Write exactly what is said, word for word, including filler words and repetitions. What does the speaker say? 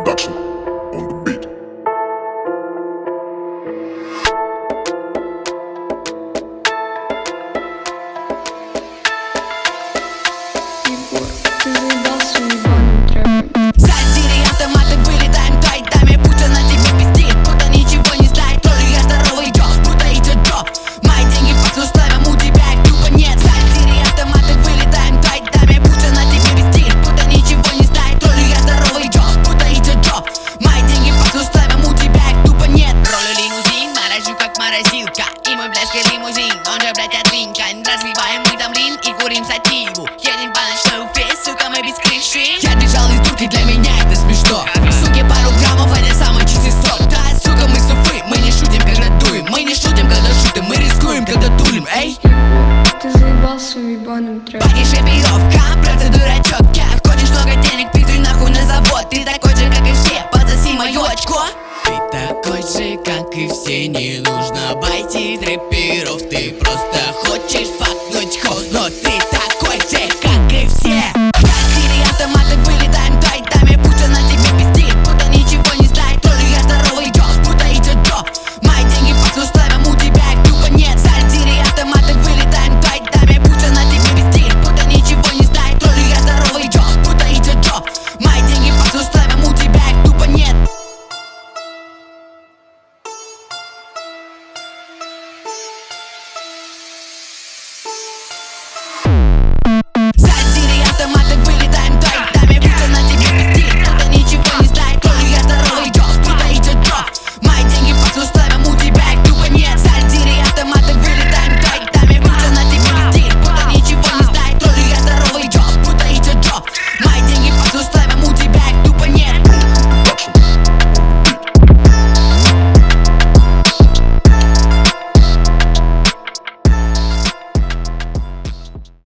Production on the beat. Егор, ты заебался ебаным трэпом. Садири автоматы, вылетаем тайтами. Будто на тебе пиздит, будто ничего не знает. То ли я здоровый идёт, будто идёт джоб. Мои деньги пахнут славим, у тебя их тупо нет. Садири автоматы, вылетаем тайтами. Будто на тебе пиздит, будто ничего не знает. То ли я здоровый идёт, будто идёт джоб. Мои деньги пахнут славим, у тебя их тупо нет. Ролю лимузин, морожу как морозилка. И мой блядский лимузин, он же, блядь, отлинкан. Развиваем мы там лин и курим сативу. Едем по ночной Уфе, сука, мы без крыши. Я бежал из дурки, для меня это смешно. Суки, пару граммов, это самый чистый срок. Да, сука, мы с Уфы, мы не шутим, когда дуем. Мы не шутим, когда шутим, мы рискуем, когда тулим, эй. Егор, ты заебался ебаным трэпом. Паки, шипировка, процедура четкая. Хочешь много денег, пиздуй нахуй на завод. Ты такой же, как и все, подсоси мою очко. Ты такой же, как и все, не нужно байтить рэперов. Ты просто хочешь